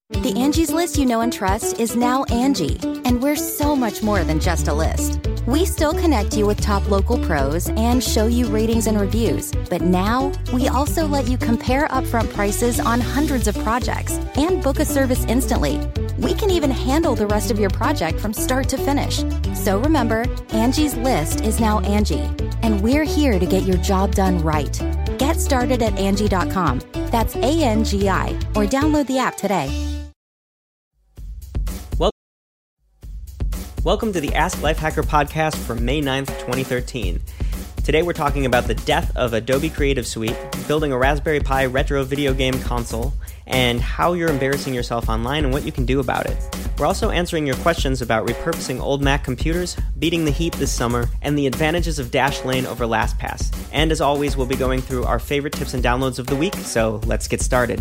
The Angie's List you know and trust is now Angie, and we're so much more than just a list. We still connect you with top local pros and show you ratings and reviews, but now we also let you compare upfront prices on hundreds of projects and book a service instantly. We can even handle the rest of your project from start to finish. So remember, Angie's List is now Angie, and we're here to get your job done right. Get started at Angie.com. That's ANGI, or download the app today. Welcome to the Ask Lifehacker podcast for May 9th, 2013. Today we're talking about the death of Adobe Creative Suite, building a Raspberry Pi retro video game console, and how you're embarrassing yourself online and what you can do about it. We're also answering your questions about repurposing old Mac computers, beating the heat this summer, and the advantages of Dashlane over LastPass. And as always, we'll be going through our favorite tips and downloads of the week, so let's get started.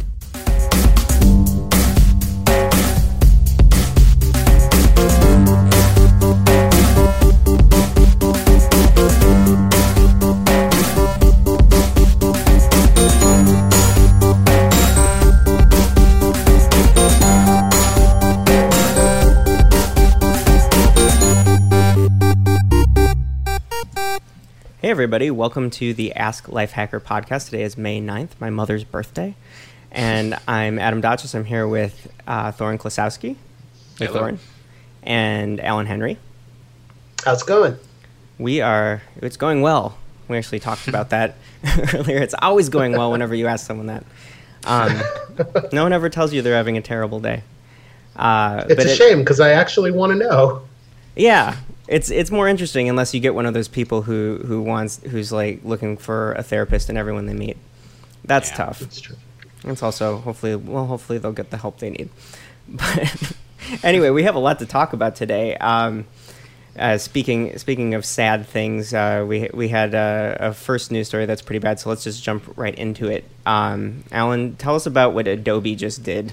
Hey everybody, welcome to the Ask Lifehacker podcast. Today is May 9th, my mother's birthday, and I'm Adam Dotches. I'm here with Thorin Klasowski. Hey, Thorin. And Alan Henry. How's it going? It's going well. We actually talked about that earlier. It's always going well whenever you ask someone that. No one ever tells you they're having a terrible day. It's a shame, because I actually want to know. Yeah. It's more interesting unless you get one of those people who's like looking for a therapist in everyone they meet. That's tough. That's true. It's also hopefully they'll get the help they need. But anyway, we have a lot to talk about today. Speaking of sad things, we had a first news story that's pretty bad. So let's just jump right into it. Alan, tell us about what Adobe just did.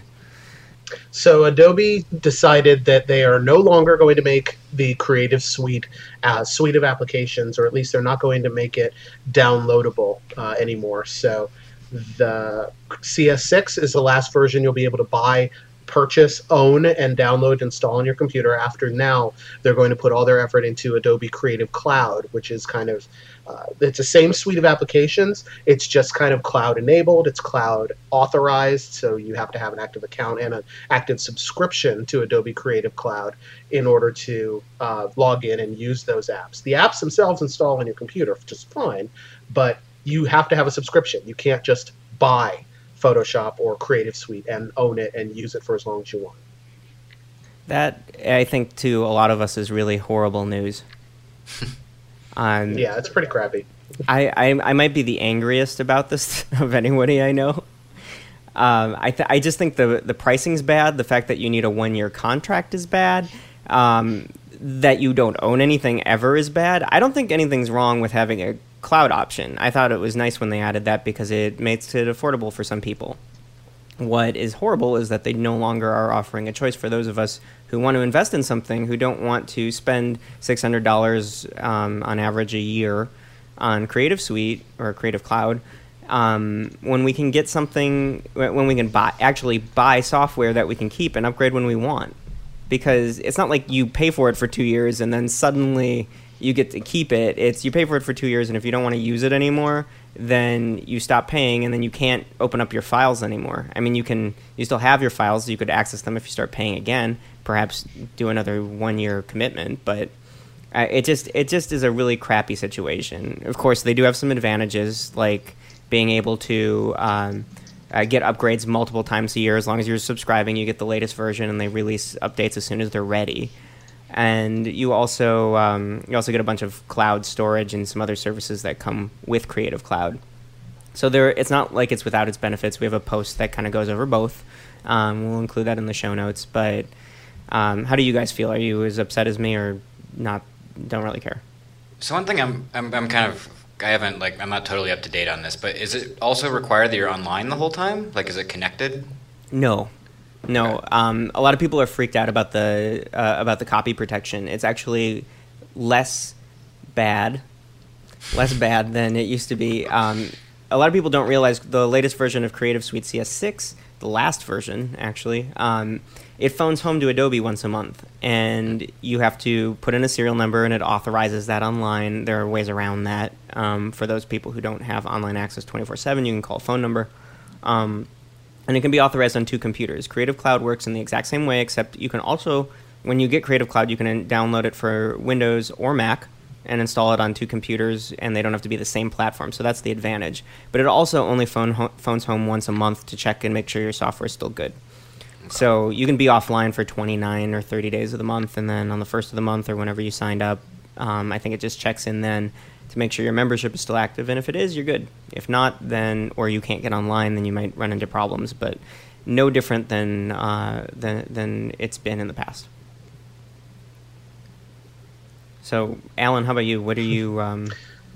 So Adobe decided that they are no longer going to make the Creative Suite suite of applications, or at least they're not going to make it downloadable anymore. So the CS6 is the last version you'll be able to buy, purchase, own, and download, install on your computer. After now, they're going to put all their effort into Adobe Creative Cloud, which is kind of it's the same suite of applications. It's just kind of cloud enabled. It's cloud authorized, so you have to have an active account and an active subscription to Adobe Creative Cloud in order to log in and use those apps. The apps themselves install on your computer just fine, but you have to have a subscription. You can't just buy Photoshop or Creative Suite and own it and use it for as long as you want. That, I think, to a lot of us is really horrible news. Yeah, it's pretty crappy. I might be the angriest about this of anybody I know. I just think the pricing's bad. The fact that you need a 1-year contract is bad. That you don't own anything ever is bad. I don't think anything's wrong with having a cloud option. I thought it was nice when they added that because it makes it affordable for some people. What is horrible is that they no longer are offering a choice for those of us who want to invest in something, who don't want to spend $600 on average a year on Creative Suite or Creative Cloud, when we can get something, when we can actually buy software that we can keep and upgrade when we want. Because it's not like you pay for it for 2 years and then suddenly you get to keep it. It's you pay for it for 2 years, and if you don't want to use it anymore, then you stop paying, and then you can't open up your files anymore. I mean, you still have your files. You could access them if you start paying again, perhaps do another 1-year commitment, but it just is a really crappy situation. Of course, they do have some advantages, like being able to get upgrades multiple times a year. As long as you're subscribing, you get the latest version, and they release updates as soon as they're ready. And you also get a bunch of cloud storage and some other services that come with Creative Cloud. So it's not like it's without its benefits. We have a post that kind of goes over both. We'll include that in the show notes. But how do you guys feel? Are you as upset as me, or not? Don't really care? So one thing I'm kind of I'm not totally up to date on this, but is it also required that you're online the whole time? Like, is it connected? No. Okay. A lot of people are freaked out about the copy protection. It's actually less bad than it used to be. A lot of people don't realize the latest version of Creative Suite CS6 the last version actually, it phones home to Adobe once a month, and you have to put in a serial number, and it authorizes that online. There are ways around that. For those people who don't have online access 24/7, you can call a phone number. And it can be authorized on 2 computers. Creative Cloud works in the exact same way, except you can also, when you get Creative Cloud, you can download it for Windows or Mac and install it on 2 computers, and they don't have to be the same platform. So that's the advantage. But it also only phones home once a month to check and make sure your software is still good. So you can be offline for 29 or 30 days of the month, and then on the first of the month or whenever you signed up, I think it just checks in then to make sure your membership is still active. And if it is, you're good. If not, then, or you can't get online, then you might run into problems. But no different than it's been in the past. So, Alan, how about you? What are you...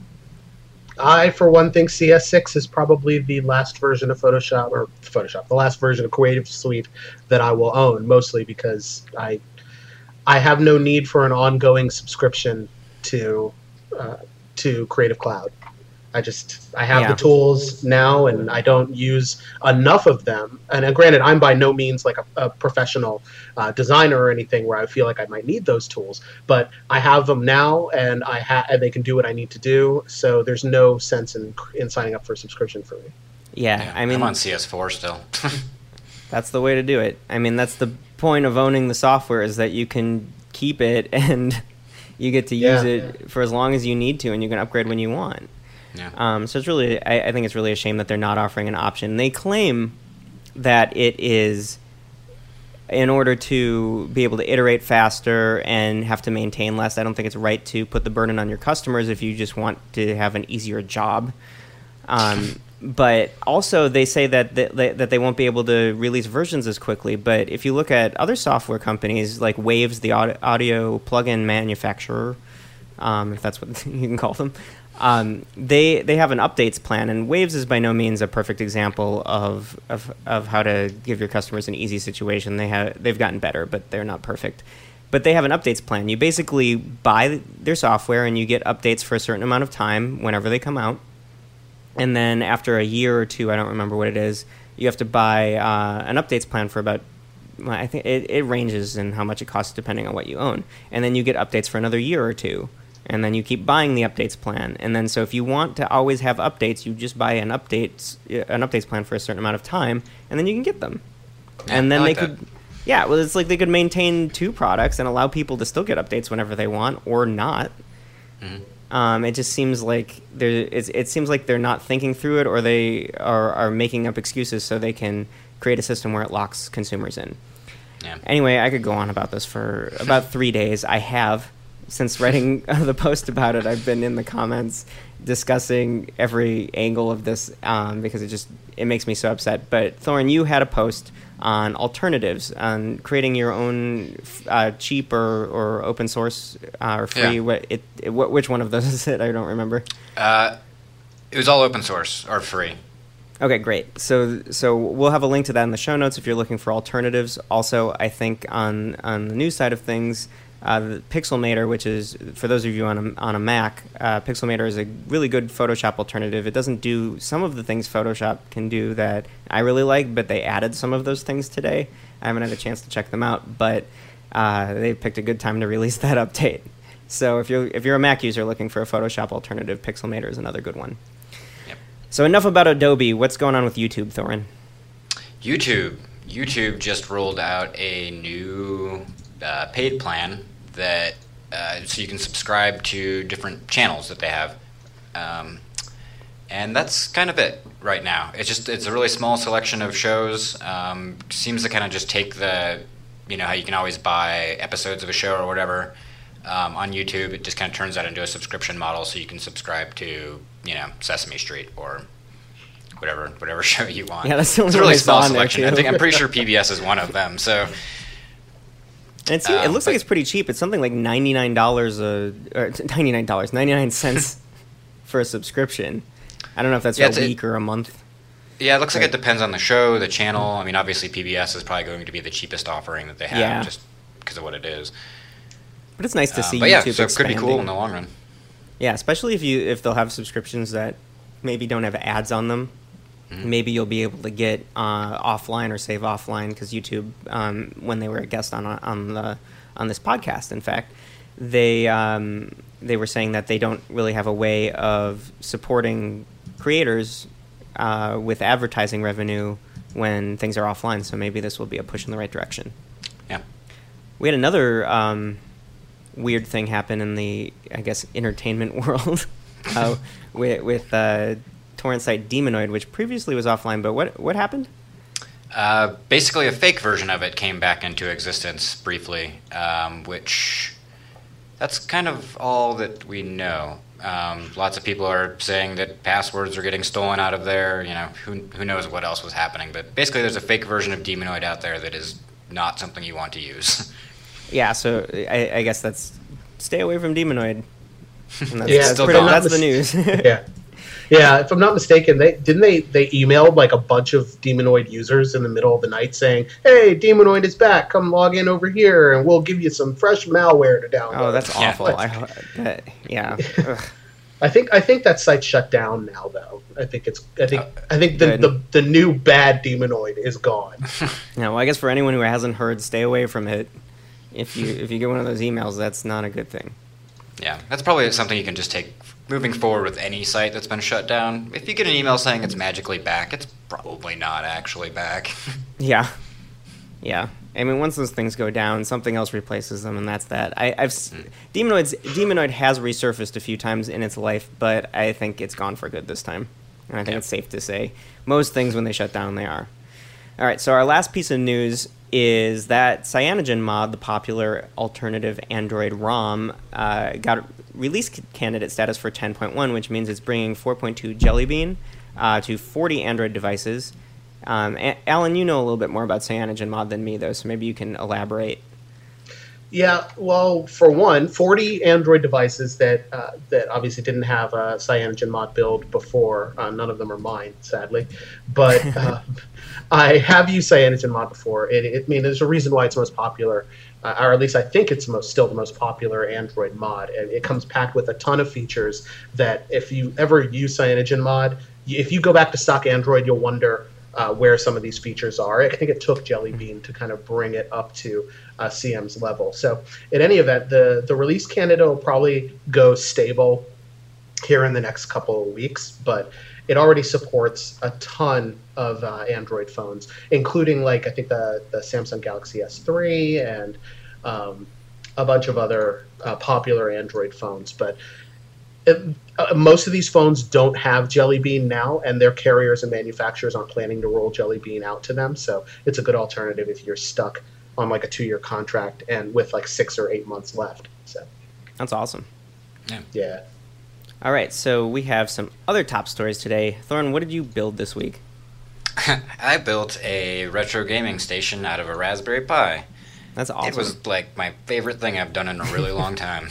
I, for one, think CS6 is probably the last version of the last version of Creative Suite that I will own, mostly because I have no need for an ongoing subscription to Creative Cloud. I have the tools now, and I don't use enough of them. And granted, I'm by no means like a professional designer or anything where I feel like I might need those tools, but I have them now, and and they can do what I need to do. So there's no sense in signing up for a subscription for me. Yeah, I mean, I'm on CS4 still. That's the way to do it. I mean, that's the point of owning the software, is that you can keep it and you get to use it for as long as you need to, and you can upgrade when you want. Yeah. So it's really, I think it's really a shame that they're not offering an option. They claim that it is in order to be able to iterate faster and have to maintain less. I don't think it's right to put the burden on your customers if you just want to have an easier job. But also they say that they won't be able to release versions as quickly. But if you look at other software companies like Waves, the audio plugin manufacturer, if that's what you can call them, they have an updates plan, and Waves is by no means a perfect example of how to give your customers an easy situation. They've gotten better, but they're not perfect. But they have an updates plan. You basically buy their software, and you get updates for a certain amount of time whenever they come out. And then after a year or 2, I don't remember what it is, you have to buy an updates plan for about, I think it ranges in how much it costs depending on what you own. And then you get updates for another year or 2. And then you keep buying the updates plan. And then so if you want to always have updates, you just buy an updates plan for a certain amount of time, and then you can get them. Yeah, and then like they could... Yeah, well, it's like they could maintain 2 products and allow people to still get updates whenever they want, or not. Mm-hmm. It just seems like it seems like they're not thinking through it, or they are making up excuses so they can create a system where it locks consumers in. Yeah. Anyway, I could go on about this for about 3 days. I have. Since writing the post about it, I've been in the comments discussing every angle of this because it makes me so upset. But Thorin, you had a post on alternatives, on creating your own cheap or open source or free. Yeah. Which one of those is it? I don't remember. It was all open source or free. Okay, great. So we'll have a link to that in the show notes if you're looking for alternatives. Also, I think on the news side of things, the Pixelmator, which is, for those of you on a Mac, Pixelmator is a really good Photoshop alternative. It doesn't do some of the things Photoshop can do that I really like, but they added some of those things today. I haven't had a chance to check them out, but they picked a good time to release that update. So if you're a Mac user looking for a Photoshop alternative, Pixelmator is another good one. Yep. So enough about Adobe. What's going on with YouTube, Thorin? YouTube just rolled out a new paid plan that so you can subscribe to different channels that they have, and that's kind of it right now. It's a really small selection of shows. Seems to kind of just take the, how you can always buy episodes of a show or whatever on YouTube. It just kind of turns that into a subscription model, so you can subscribe to Sesame Street or whatever show you want. Yeah, that's the only it's a really small on selection. I'm pretty sure PBS is one of them. So. And it looks like it's pretty cheap. It's something like $99 for a subscription. I don't know if that's a week or a month. Yeah, it looks like it depends on the show, the channel. I mean, obviously PBS is probably going to be the cheapest offering that they have, just because of what it is. But it's nice to see but YouTube so it expanding. Could be cool in the long run. Yeah, especially if they'll have subscriptions that maybe don't have ads on them. maybe you'll be able to get offline or save offline, because YouTube, when they were a guest on this podcast, in fact, they were saying that they don't really have a way of supporting creators with advertising revenue when things are offline. So maybe this will be a push in the right direction. Yeah. We had another weird thing happen in the, I guess, entertainment world with torrent site Demonoid, which previously was offline. But what happened? Basically, a fake version of it came back into existence briefly, which that's kind of all that we know. Lots of people are saying that passwords are getting stolen out of there. You know, who knows what else was happening. But basically, there's a fake version of Demonoid out there that is not something you want to use. Yeah, so I guess that's stay away from Demonoid. And Yeah, that's the news. Yeah, if I'm not mistaken, they emailed like a bunch of Demonoid users in the middle of the night saying, "Hey, Demonoid is back. Come log in over here, and we'll give you some fresh malware to download." Oh, that's awful. Yeah. I think that site's shut down now, though. I think the new bad Demonoid is gone. Yeah, well, I guess for anyone who hasn't heard, stay away from it. If you get one of those emails, that's not a good thing. Yeah, that's probably something you can just take moving forward with any site that's been shut down. If you get an email saying it's magically back, it's probably not actually back. Yeah. I mean, once those things go down, something else replaces them, and that's that. Demonoid has resurfaced a few times in its life, but I think it's gone for good this time. And I think it's safe to say most things when they shut down, they are. All right, so our last piece of news is that CyanogenMod, the popular alternative Android ROM, got release candidate status for 10.1, which means it's bringing 4.2 Jelly Bean to 40 Android devices. Alan, you know a little bit more about CyanogenMod than me, though, so maybe you can elaborate. Yeah, well, for one, 40 Android devices that obviously didn't have a CyanogenMod build before. None of them are mine, sadly. But I have used CyanogenMod before. I mean, there's a reason why it's most popular, or at least I think it's still the most popular Android mod. And it comes packed with a ton of features that if you ever use CyanogenMod, if you go back to stock Android, you'll wonder where some of these features are. I think it took Jelly Bean to kind of bring it up to CM's level. So in any event, the release candidate will probably go stable here in the next couple of weeks, but it already supports a ton of Android phones, including I think the Samsung Galaxy S3 and a bunch of other popular Android phones. But most of these phones don't have Jelly Bean now, and their carriers and manufacturers aren't planning to roll Jelly Bean out to them. So it's a good alternative if you're stuck on a 2-year contract and with 6 or 8 months left. So that's awesome. Yeah. All right, so we have some other top stories today. Thorne, what did you build this week? I built a retro gaming station out of a Raspberry Pi. That's awesome. It was my favorite thing I've done in a really long time.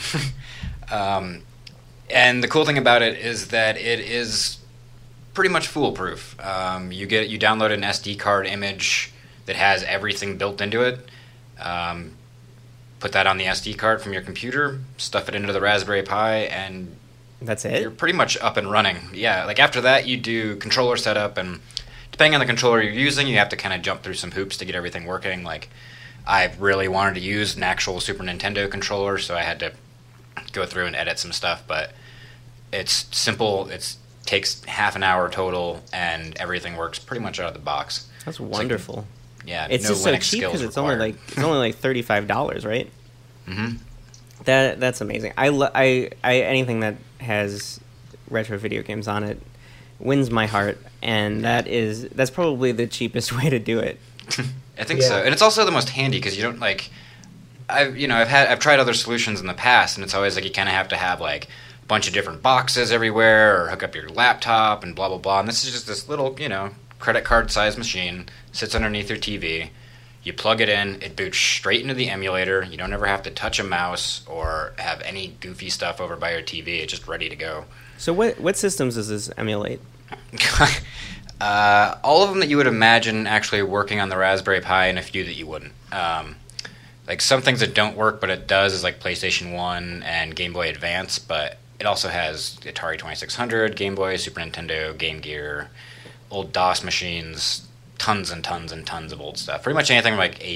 And the cool thing about it is that it is pretty much foolproof. You download an SD card image that has everything built into it. Put that on the SD card from your computer, stuff it into the Raspberry Pi, and that's it? You're pretty much up and running. Yeah, after that you do controller setup, and depending on the controller you're using, you have to kind of jump through some hoops to get everything working. I really wanted to use an actual Super Nintendo controller, so I had to go through and edit some stuff, but it's simple. It takes half an hour total, and everything works pretty much out of the box. That's wonderful. It's just so cheap because it's only $35, right? Mm-hmm. That's amazing. I anything that has retro video games on it wins my heart, and that's probably the cheapest way to do it. I think so, and it's also the most handy because you don't I've tried other solutions in the past, and it's always you kind of have to have a bunch of different boxes everywhere, or hook up your laptop and blah blah blah. And this is just this little credit card size machine, sits underneath your TV. You plug it in, it boots straight into the emulator. You don't ever have to touch a mouse or have any goofy stuff over by your TV. It's just ready to go. So what systems does this emulate? All of them that you would imagine actually working on the Raspberry Pi, and a few that you wouldn't. Some things that don't work, but it does, is PlayStation 1 and Game Boy Advance, but it also has Atari 2600, Game Boy, Super Nintendo, Game Gear, old DOS machines, tons and tons and tons of old stuff. Pretty much anything from like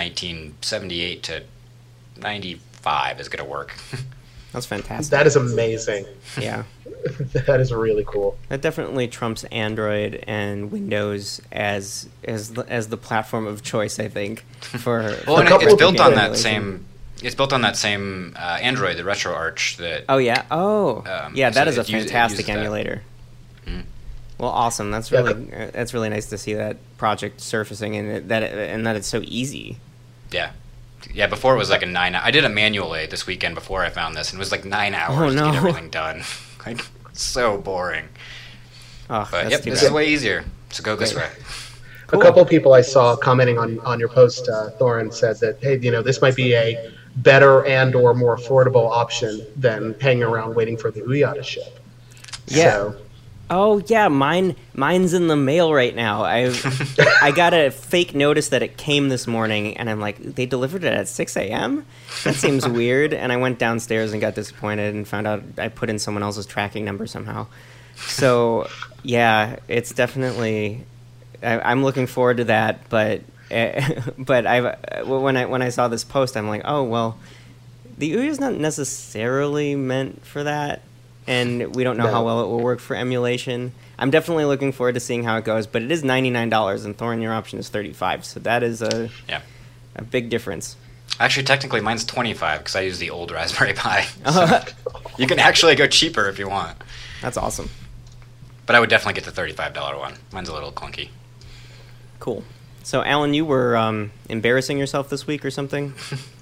1978 to 95 is going to work. That's fantastic. That is amazing. Yeah. That is really cool. That definitely trumps Android and Windows as the platform of choice, I think. For well, and couple it's of built people on emulation. that same. It's built on that same Android, the RetroArch. That Oh yeah. Oh yeah. That so is a it uses fantastic that. emulator. Mhm. Well, awesome. That's Yeah, really nice to see that project surfacing and that it's so easy. Yeah. Yeah, before it was like a 9. I did it manually this weekend before I found this, and it was like 9 hours Oh, to no. get everything done. Like, so boring. Oh, But that's yep, too this bad. is way easier. So go this Great. way. Cool. A couple of people I saw commenting on your post, Thorin, said that, hey, this might be a better and or more affordable option than hanging around waiting for the Ouya to ship. Yeah. So, Oh yeah, mine's in the mail right now. I got a fake notice that it came this morning, and I'm like, they delivered it at 6 a.m. That seems weird. And I went downstairs and got disappointed and found out I put in someone else's tracking number somehow. So yeah, it's definitely. I'm looking forward to that, but when I saw this post, I'm like, oh well, the Ouya is not necessarily meant for that. And we don't know how well it will work for emulation. I'm definitely looking forward to seeing how it goes, but it is $99, and Thorin, your option is $35, so that is a big difference. Actually, technically, mine's 25 because I use the old Raspberry Pi. So you can actually go cheaper if you want. That's awesome. But I would definitely get the $35 one. Mine's a little clunky. Cool. So, Alan, you were embarrassing yourself this week or something?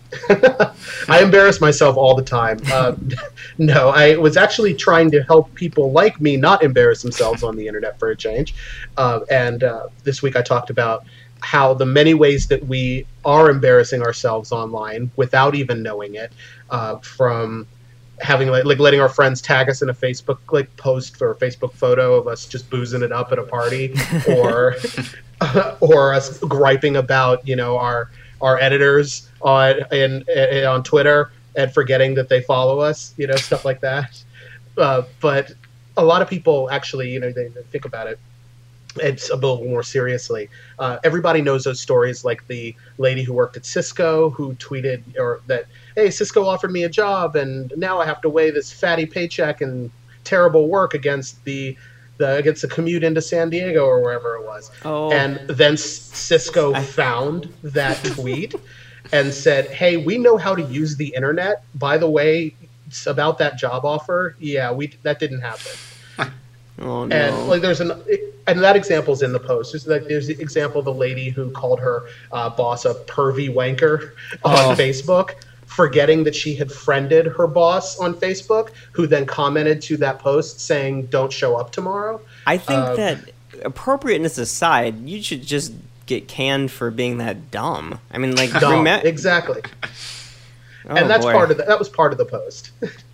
I embarrass myself all the time. No, I was actually trying to help people like me not embarrass themselves on the internet for a change. And this week I talked about how the many ways that we are embarrassing ourselves online without even knowing it, from having like letting our friends tag us in a Facebook post or a Facebook photo of us just boozing it up at a party, or or us griping about our editors on Twitter and forgetting that they follow us, stuff like that. But a lot of people actually, they think about it. It's a little more seriously. Everybody knows those stories, like the lady who worked at Cisco who tweeted that, hey, Cisco offered me a job and now I have to weigh this fatty paycheck and terrible work against the commute into San Diego or wherever it was. Oh. And then Cisco found that tweet and said, hey, we know how to use the internet. By the way, it's about that job offer. Yeah, that didn't happen. Oh, no. And and that example's in the post. There's the example of the lady who called her boss a pervy wanker on Facebook, forgetting that she had friended her boss on Facebook, who then commented to that post saying, don't show up tomorrow. I think that, appropriateness aside, you should just get canned for being that dumb. I mean, like, Dumb, exactly. Oh, and that's boy. that was part of the post.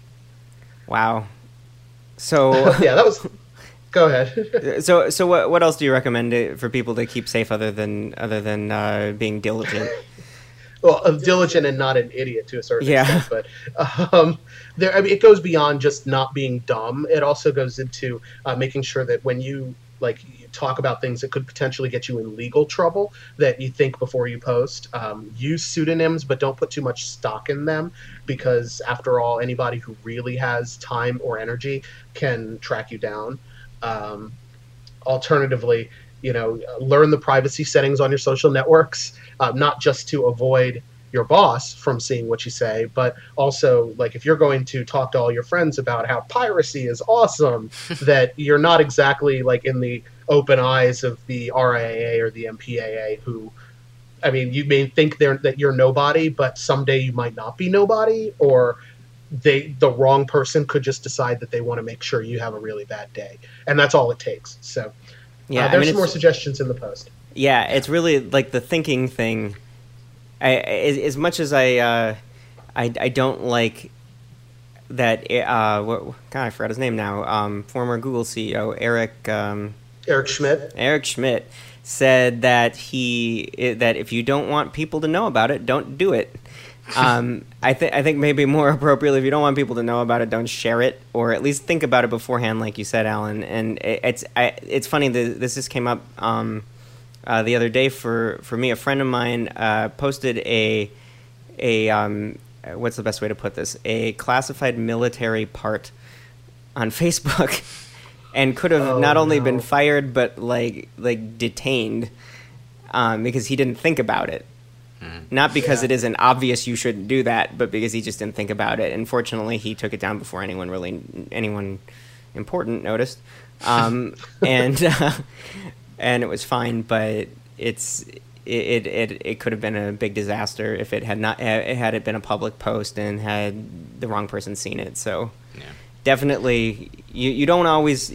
Wow. So Yeah, that was. Go ahead. so what else do you recommend for people to keep safe other than being diligent? Well, diligent and not an idiot to a certain Yeah. extent, but it goes beyond just not being dumb. It also goes into making sure that when you talk about things that could potentially get you in legal trouble, that you think before you post. Use pseudonyms, but don't put too much stock in them, because after all, anybody who really has time or energy can track you down. Alternatively, learn the privacy settings on your social networks, not just to avoid your boss from seeing what you say, but also, if you're going to talk to all your friends about how piracy is awesome, that you're not exactly in the open eyes of the RIAA or the MPAA, who, I mean, you may think that you're nobody, but someday you might not be nobody, or the wrong person could just decide that they want to make sure you have a really bad day, and that's all it takes. So Yeah, there's some more suggestions in the post. Yeah, it's really the thinking thing. As much as I don't like that. God, I forgot his name now. Former Google CEO Eric Schmidt said that if you don't want people to know about it, don't do it. I think maybe more appropriately, if you don't want people to know about it, don't share it, or at least think about it beforehand, like you said, Alan. And it's funny that this just came up the other day for me. A friend of mine posted a what's the best way to put this? A classified military part on Facebook, and could have not only been fired but like detained because he didn't think about it. Not because it isn't obvious you shouldn't do that, but because he just didn't think about it. And fortunately, he took it down before anyone important noticed, and it was fine. But it could have been a big disaster if it had it been a public post and had the wrong person seen it. So definitely, you don't always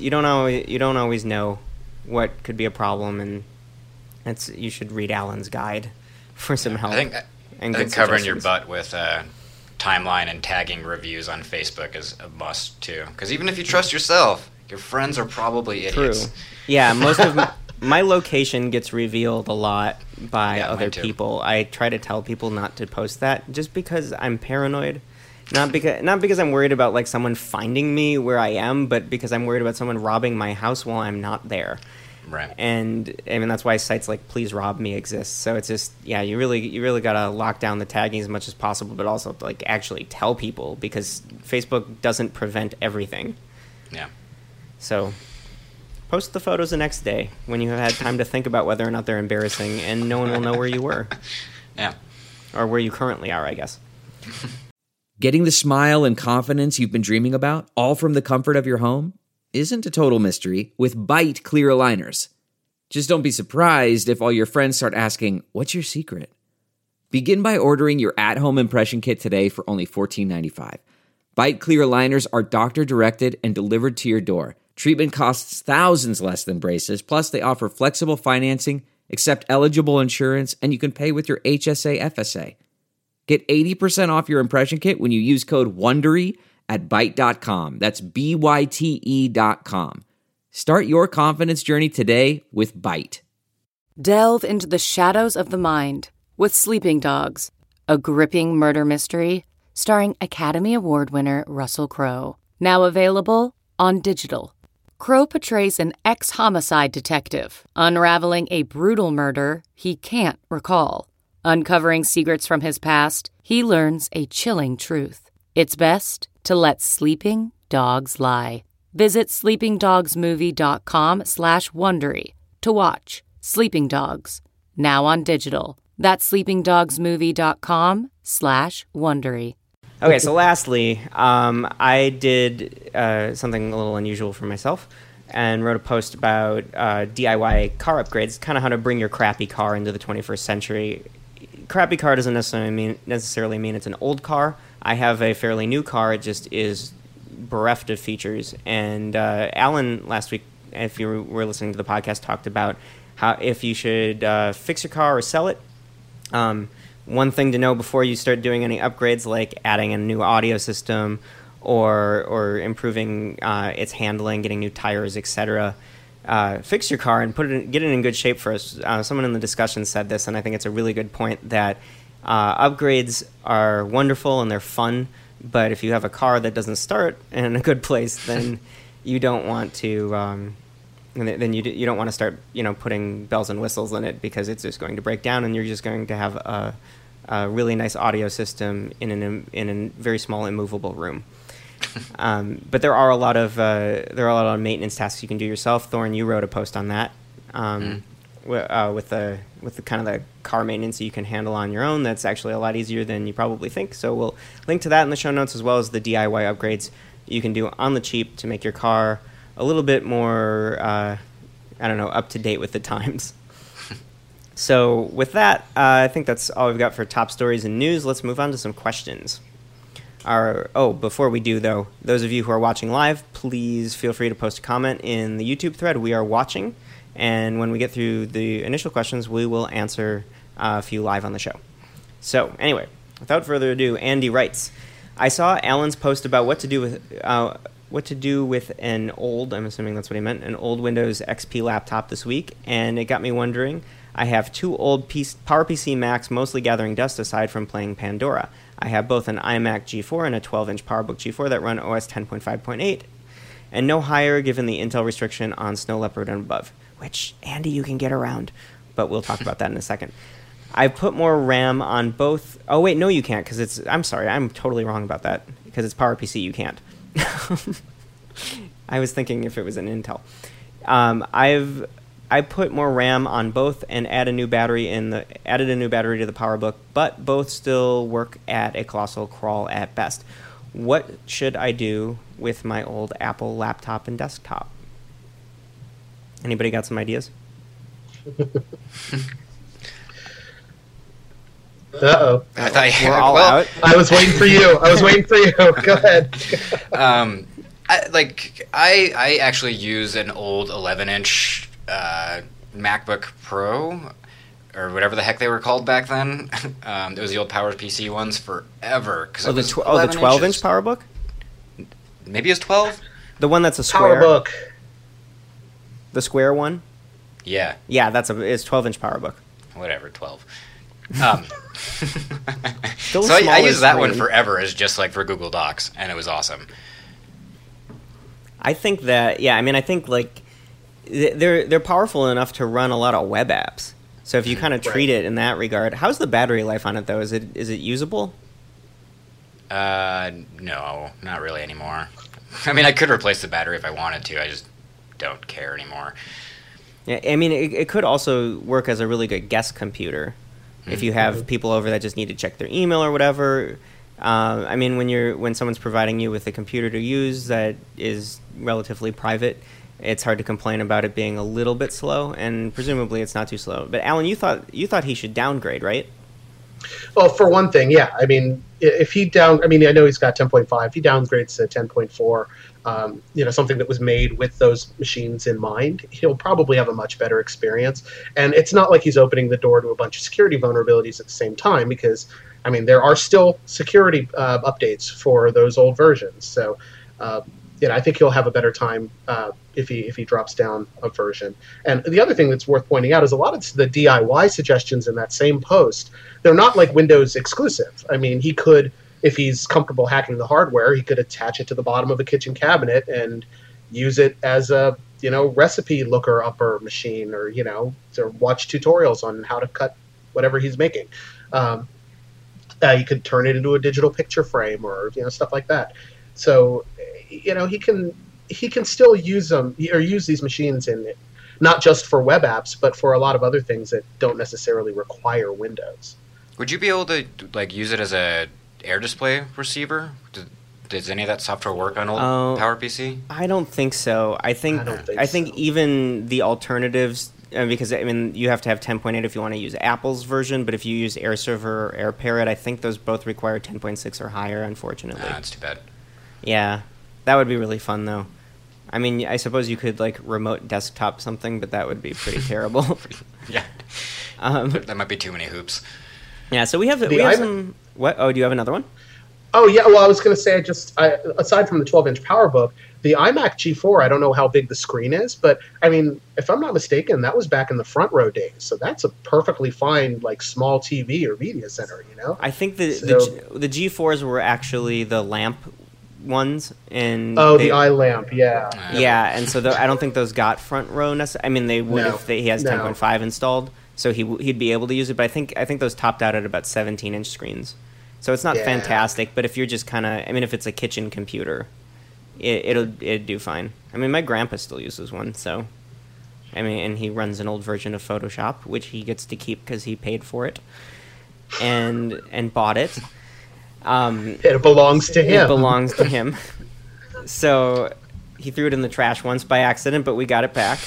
know what could be a problem, and you should read Alan's guide for some help. I think covering your butt with timeline and tagging reviews on Facebook is a must too. Because even if you trust yourself, your friends are probably idiots. True. Yeah, most of my location gets revealed a lot by other people. I try to tell people not to post that just because I'm paranoid. Not because I'm worried about like someone finding me where I am, but because I'm worried about someone robbing my house while I'm not there. Right. And I mean that's why sites like Please Rob Me exist. So it's just you really gotta lock down the tagging as much as possible, but also like actually tell people, because Facebook doesn't prevent everything. Yeah. So post the photos the next day when you have had time to think about whether or not they're embarrassing, and no one will know where you were. Yeah. Or where you currently are, I guess. Getting the smile and confidence you've been dreaming about, all from the comfort of your home, isn't a total mystery with Byte clear aligners. Just don't be surprised if all your friends start asking, "What's your secret?" Begin by ordering your at-home impression kit today for only $14.95. Byte clear aligners are doctor-directed and delivered to your door. Treatment costs thousands less than braces, plus they offer flexible financing, accept eligible insurance, and you can pay with your HSA FSA. Get 80% off your impression kit when you use code WONDERY at Byte.com. That's BYTE.com. Start your confidence journey today with Byte. Delve into the shadows of the mind with Sleeping Dogs, a gripping murder mystery starring Academy Award winner Russell Crowe. Now available on digital. Crowe portrays an ex-homicide detective unraveling a brutal murder he can't recall. Uncovering secrets from his past, he learns a chilling truth. It's best to let sleeping dogs lie. Visit sleepingdogsmovie.com/Wondery to watch Sleeping Dogs, now on digital. That's sleepingdogsmovie.com/Wondery. Okay, so lastly, I did something a little unusual for myself and wrote a post about DIY car upgrades, kind of how to bring your crappy car into the 21st century. Crappy car doesn't necessarily mean it's an old car. I have a fairly new car. It just is bereft of features. And Alan, last week, if you were listening to the podcast, talked about how if you should fix your car or sell it. One thing to know before you start doing any upgrades, like adding a new audio system or improving its handling, getting new tires, etc., fix your car and get it in good shape first. Someone in the discussion said this, and I think it's a really good point, that upgrades are wonderful and they're fun, but if you have a car that doesn't start in a good place, then you don't want to. Then you don't want to start, putting bells and whistles in it, because it's just going to break down, and you're just going to have a really nice audio system in a very small immovable room. But there are a lot of maintenance tasks you can do yourself. Thorne, you wrote a post on that with the kind of the car maintenance you can handle on your own. That's actually a lot easier than you probably think. So we'll link to that in the show notes, as well as the DIY upgrades you can do on the cheap to make your car a little bit more, up to date with the times. So with that, I think that's all we've got for top stories and news. Let's move on to some questions. Before we do, though, those of you who are watching live, please feel free to post a comment in the YouTube thread. We are watching, and when we get through the initial questions, we will answer a few live on the show. So anyway, without further ado, Andy writes, I saw Alan's post about what to do with an old, I'm assuming that's what he meant, an old Windows XP laptop this week, and it got me wondering. I have 2 old PowerPC Macs, mostly gathering dust aside from playing Pandora. I have both an iMac G4 and a 12-inch PowerBook G4 that run OS 10.5.8, and no higher given the Intel restriction on Snow Leopard and above, which, Andy, you can get around, but we'll talk about that in a second. I put more RAM on both... Oh, wait, no, you can't, because it's... I'm sorry, I'm totally wrong about that, because it's PowerPC, you can't. I was thinking if it was an Intel. I put more RAM on both and added a new battery to the PowerBook, but both still work at a colossal crawl at best. What should I do with my old Apple laptop and desktop? Anybody got some ideas? Uh-oh. I thought We're all out. I was waiting for you. Go ahead. I actually use an old 11-inch MacBook Pro, or whatever the heck they were called back then. It was the old PowerPC ones forever. The 12-inch PowerBook? Maybe it's 12? The one that's a square? PowerBook. The square one? Yeah. Yeah, it's 12-inch PowerBook. Whatever, 12. Still So I used that one screen. forever as just like for Google Docs, and it was awesome. I think that, I think like they're powerful enough to run a lot of web apps. So if you kind of treat it in that regard, how's the battery life on it though? Is it usable? No, not really anymore. I mean, I could replace the battery if I wanted to. I just don't care anymore. Yeah, I mean, it could also work as a really good guest computer if you have people over that just need to check their email or whatever. I mean, when someone's providing you with a computer to use that is relatively private, it's hard to complain about it being a little bit slow, and presumably it's not too slow. But Alan, you thought he should downgrade, right? Well, for one thing, yeah. I mean, I know he's got 10.5. If he downgrades to 10.4, something that was made with those machines in mind, he'll probably have a much better experience. And it's not like he's opening the door to a bunch of security vulnerabilities at the same time, because, I mean, there are still security updates for those old versions. So, I think he'll have a better time if he drops down a version. And the other thing that's worth pointing out is a lot of the DIY suggestions in that same post, they're not like Windows exclusive. I mean, he could, if he's comfortable hacking the hardware, he could attach it to the bottom of a kitchen cabinet and use it as a recipe looker upper machine, or to watch tutorials on how to cut whatever he's making. You could turn it into a digital picture frame, or stuff like that. So he can still use them, or use these machines not just for web apps, but for a lot of other things that don't necessarily require Windows. Would you be able to use it as a air display receiver? Does any of that software work on old PowerPC? I don't think so. I think even the alternatives, because you have to have 10.8 if you want to use Apple's version, but if you use AirServer or AirParrot, I think those both require 10.6 or higher, unfortunately. That's too bad. Yeah, that would be really fun though. I mean, I suppose you could like remote desktop something, but that would be pretty terrible. Yeah, that might be too many hoops. Yeah, so we have some. What? Oh, do you have another one? Oh yeah. Well, I was going to say, aside from the 12-inch PowerBook, the iMac G4. I don't know how big the screen is, but I mean, if I'm not mistaken, that was back in the front row days. So that's a perfectly fine like small TV or media center. I think the G4s were actually the lamp ones, and the iLamp, yeah, and so I don't think those got front row necessarily. I mean, they would if he has 10.5 installed, so he'd be able to use it. But I think those topped out at about 17-inch screens, so it's not fantastic. But if you're just kind of, if it's a kitchen computer, it'd do fine. I mean, my grandpa still uses one, so and he runs an old version of Photoshop, which he gets to keep because he paid for it and bought it. It belongs to him. It belongs to him. So he threw it in the trash once by accident, but we got it back.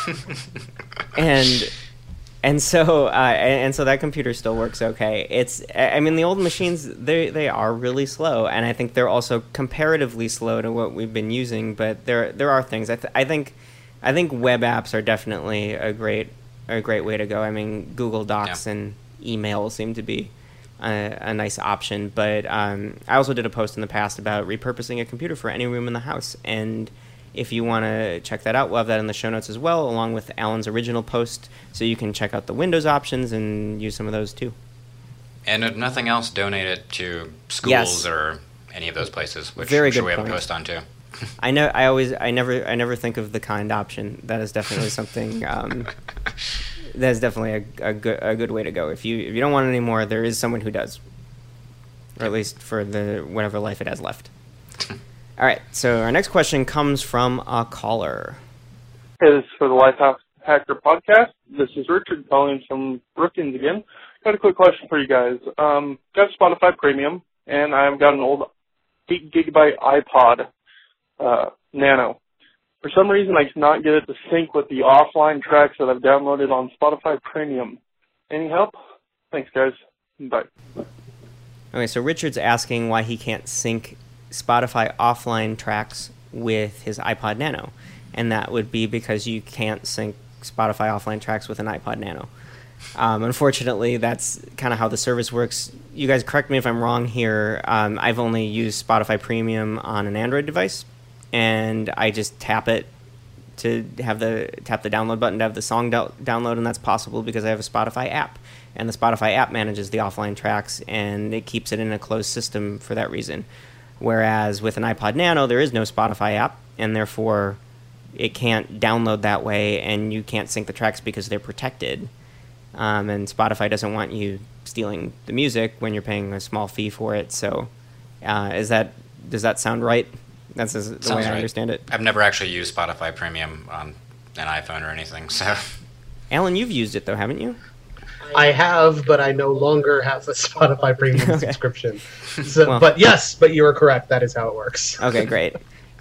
and so that computer still works okay. The old machines, they are really slow, and I think they're also comparatively slow to what we've been using. But there are things. I think web apps are definitely a great way to go. I mean, Google Docs and email seem to be a nice option, but I also did a post in the past about repurposing a computer for any room in the house, and If you want to check that out, we'll have that in the show notes as well, along with Alan's original post, so you can check out the Windows options and use some of those too. And if nothing else, donate it to schools Yes. or any of those places, which Very I'm sure good we have point. a post on too. I never think of the kind option. That is definitely something. That is definitely a good way to go. If you don't want it anymore, there is someone who does, or at least for the whatever life it has left. All right. So our next question comes from a caller. Hey, this is for the Lifehouse Hacker podcast. This is Richard calling from Brookings again. Got a quick question for you guys. Got Spotify Premium, and I've got an old 8 gigabyte iPod Nano. For some reason, I cannot get it to sync with the offline tracks that I've downloaded on Spotify Premium. Any help? Thanks, guys. Bye. Okay, so Richard's asking why he can't sync Spotify offline tracks with his iPod Nano, and that would be because you can't sync Spotify offline tracks with an iPod Nano. Unfortunately, that's kind of how the service works. You guys correct me if I'm wrong here. I've only used Spotify Premium on an Android device, and I just tap it to tap the download button to have the song download, and that's possible because I have a Spotify app, and the Spotify app manages the offline tracks, and it keeps it in a closed system for that reason. Whereas with an iPod Nano, there is no Spotify app, and therefore it can't download that way, and you can't sync the tracks because they're protected. And Spotify doesn't want you stealing the music when you're paying a small fee for it. So, does that sound right? That's the Sounds way I right. understand it. I've never actually used Spotify Premium on an iPhone or anything, so... Alan, you've used it though, haven't you? I have, but I no longer have a Spotify Premium Okay. subscription. So, Well. but you are correct. That is how it works. Okay, great.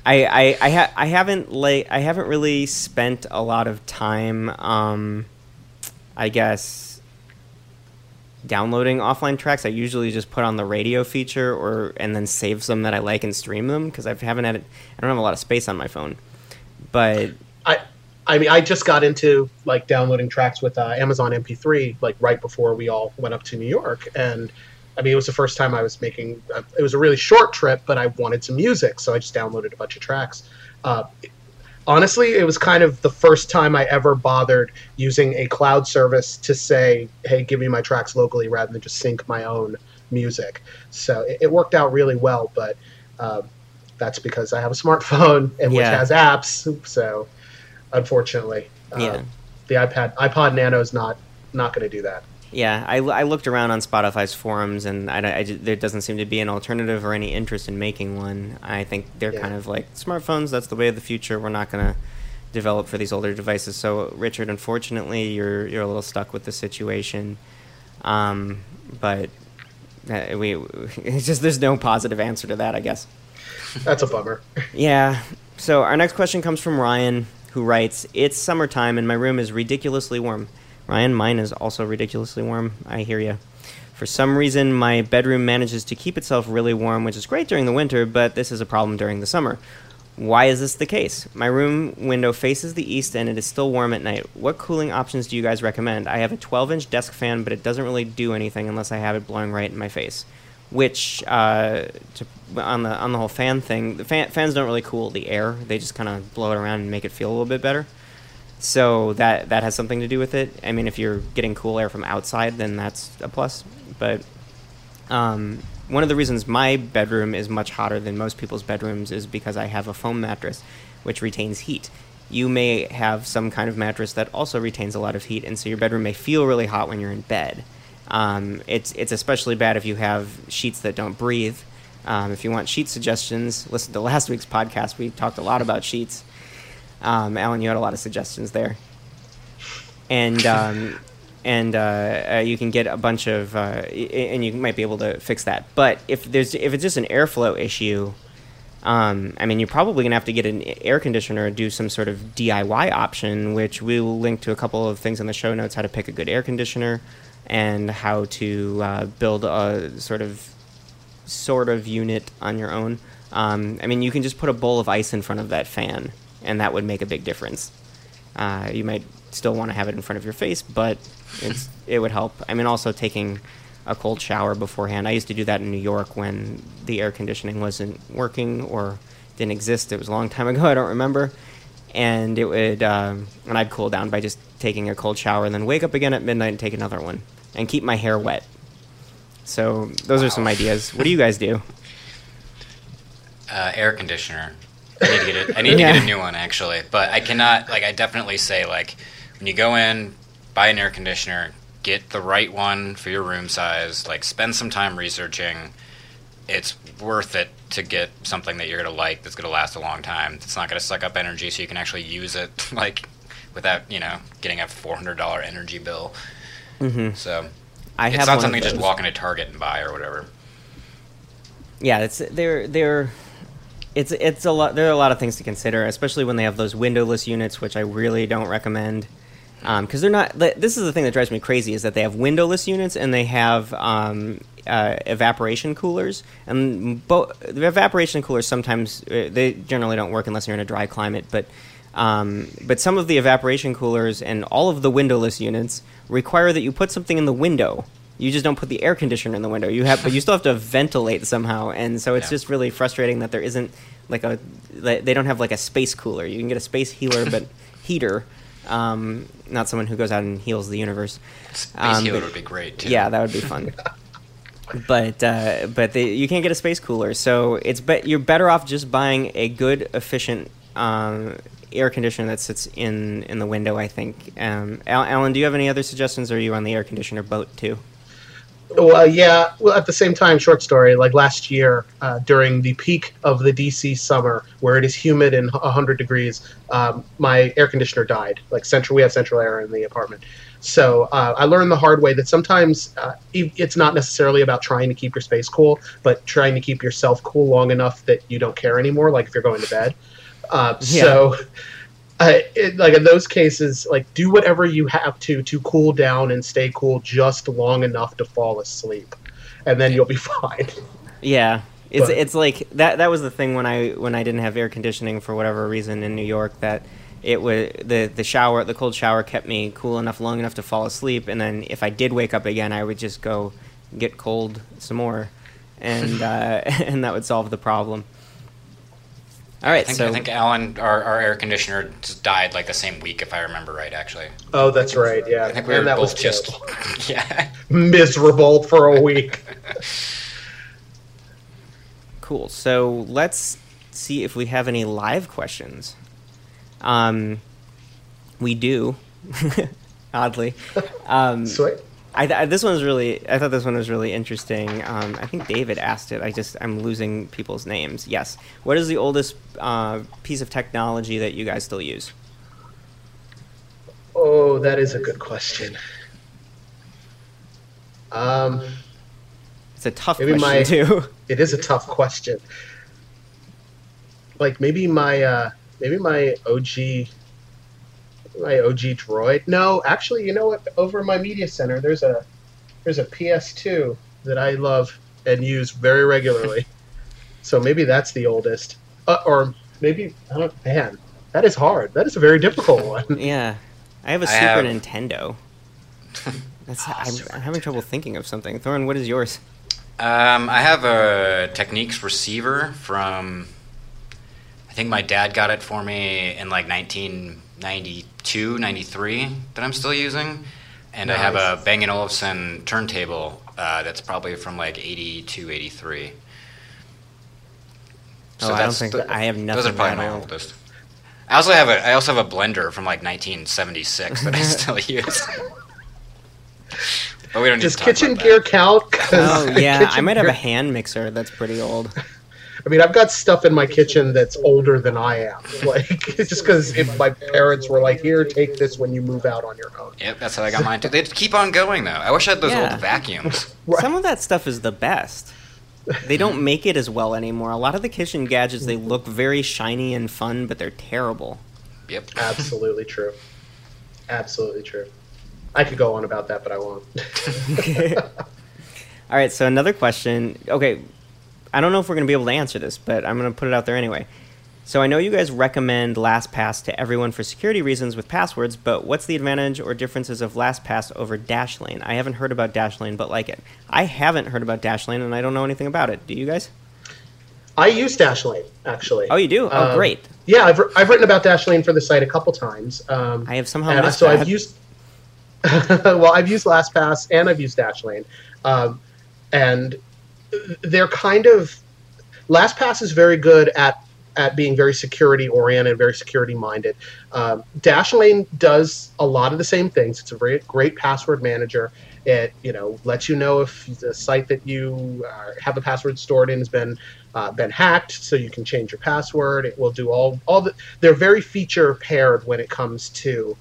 I haven't really spent a lot of time, I guess, downloading offline tracks. I usually just put on the radio feature and then save some that I like and stream them because I don't have a lot of space on my phone. But I mean, I just got into like downloading tracks with Amazon MP3 like right before we all went up to New York, and I mean, it was the first time I was making. It was a really short trip, but I wanted some music, so I just downloaded a bunch of tracks. Honestly, it was kind of the first time I ever bothered using a cloud service to say, "Hey, give me my tracks locally," rather than just sync my own music. So it worked out really well, but that's because I have a smartphone and which Yeah. has apps. So unfortunately, Yeah. the iPod Nano is not going to do that. yeah, I looked around on Spotify's forums, and there doesn't seem to be an alternative or any interest in making one. I think they're Yeah. kind of like smartphones. That's the way of the future. We're not going to develop for these older devices. So, Richard, unfortunately, you're a little stuck with the situation. But it's just there's no positive answer to that, I guess. That's a bummer. Yeah. So our next question comes from Ryan, who writes, "It's summertime and my room is ridiculously warm." Ryan, mine is also ridiculously warm. I hear you. For some reason, my bedroom manages to keep itself really warm, which is great during the winter, but this is a problem during the summer. Why is this the case? My room window faces the east and it is still warm at night. What cooling options do you guys recommend? I have a 12-inch desk fan, but it doesn't really do anything unless I have it blowing right in my face. Which, on the whole fan thing, the fans don't really cool the air. They just kind of blow it around and make it feel a little bit better. So that has something to do with it. I mean, if you're getting cool air from outside, then that's a plus. But one of the reasons my bedroom is much hotter than most people's bedrooms is because I have a foam mattress, which retains heat. You may have some kind of mattress that also retains a lot of heat, and so your bedroom may feel really hot when you're in bed. It's especially bad if you have sheets that don't breathe. If you want sheet suggestions, listen to last week's podcast. We talked a lot about sheets. Alan, you had a lot of suggestions there. And you can get a bunch of, and you might be able to fix that. But if it's just an airflow issue, I mean, you're probably gonna have to get an air conditioner or do some sort of DIY option, which we will link to a couple of things in the show notes: how to pick a good air conditioner and how to build a sort of unit on your own. I mean, you can just put a bowl of ice in front of that fan, and that would make a big difference. You might still want to have it in front of your face, but it would help. I mean, also taking a cold shower beforehand. I used to do that in New York when the air conditioning wasn't working or didn't exist. It was a long time ago. I don't remember. And it would, and I'd cool down by just taking a cold shower and then wake up again at midnight and take another one and keep my hair wet. So those are some ideas. What do you guys do? Air conditioner. I need to get it. I need to get a new one actually, but I cannot. Like, I definitely say, like, when you go in, buy an air conditioner, get the right one for your room size. Like, spend some time researching. It's worth it to get something that you're gonna like, that's gonna last a long time. It's not gonna suck up energy, so you can actually use it, like, without getting a $400 energy bill. Mm-hmm. So it's not something you just walk into Target and buy or whatever. Yeah, it's a lot. There are a lot of things to consider, especially when they have those windowless units, which I really don't recommend, because they're not. This is the thing that drives me crazy, is that they have windowless units and they have evaporation coolers, and the evaporation coolers sometimes they generally don't work unless you're in a dry climate, but some of the evaporation coolers and all of the windowless units require that you put something in the window. You just don't put the air conditioner in the window. But you still have to ventilate somehow, and so it's just really frustrating that there isn't they don't have like a space cooler. You can get a space heater, but heater, not someone who goes out and heals the universe. Space healer would be great too. Yeah, that would be fun. but you can't get a space cooler, so you're better off just buying a good, efficient air conditioner that sits in the window, I think. Alan, do you have any other suggestions, or are you on the air conditioner boat too? Well, yeah. Well, at the same time, short story, like last year, during the peak of the DC summer, where it is humid and 100 degrees, my air conditioner died. We have central air in the apartment. So I learned the hard way that sometimes it's not necessarily about trying to keep your space cool, but trying to keep yourself cool long enough that you don't care anymore, like if you're going to bed. So in those cases, do whatever you have to cool down and stay cool just long enough to fall asleep, and then you'll be fine. Yeah, it's like that. That was the thing when I didn't have air conditioning for whatever reason in New York, that it was the cold shower kept me cool enough long enough to fall asleep, and then if I did wake up again, I would just go get cold some more, and and that would solve the problem. All right, I think Alan, our air conditioner, just died the same week, if I remember right, actually. Oh, that's right, yeah. I think we were both just miserable for a week. Cool. So let's see if we have any live questions. We do, oddly. Sweet. I thought this one was really interesting. I think David asked it. I'm losing people's names. Yes. What is the oldest piece of technology that you guys still use? Oh, that is a good question. It's a tough question too. It is a tough question. Maybe my OG Droid. No, actually, you know what? Over in my media center, there's a PS2 that I love and use very regularly. So maybe that's the oldest. Or maybe, I don't. Man, that is hard. That is a very difficult one. Yeah, I have a Super Nintendo. I'm having trouble thinking of something. Thorin, what is yours? I have a Technics receiver from. I think my dad got it for me in 1992, 93 that I'm still using. And nice. I have a Bang & Olufsen turntable that's probably from 82, 83. So I don't think I have nothing. Those are probably my oldest. I also have a blender from 1976 that I still use. But we don't need Does to talk kitchen about gear that. count? Oh yeah, I might have a hand mixer that's pretty old. I mean, I've got stuff in my kitchen that's older than I am. It's just because if my parents were like, "Here, take this when you move out on your own." Yep, that's how I got mine too. They keep on going though. I wish I had those old vacuums. Right. Some of that stuff is the best. They don't make it as well anymore. A lot of the kitchen gadgets, they look very shiny and fun, but they're terrible. Yep. Absolutely true. Absolutely true. I could go on about that, but I won't. All right, so another question. Okay, I don't know if we're going to be able to answer this, but I'm going to put it out there anyway. So I know you guys recommend LastPass to everyone for security reasons with passwords, but what's the advantage or differences of LastPass over Dashlane? I haven't heard about Dashlane, but like it. I haven't heard about Dashlane, and I don't know anything about it. Do you guys? I use Dashlane, actually. Oh, you do? Oh, great. Yeah, I've written about Dashlane for the site a couple times. I have somehow missed so that. I've used well, I've used LastPass and I've used Dashlane, and they're kind of LastPass is very good at being very security oriented, very security minded. Dashlane does a lot of the same things. It's a very great password manager. It lets you know if the site that you have a password stored in has been hacked, so you can change your password. It will do all the. They're very feature paired when it comes to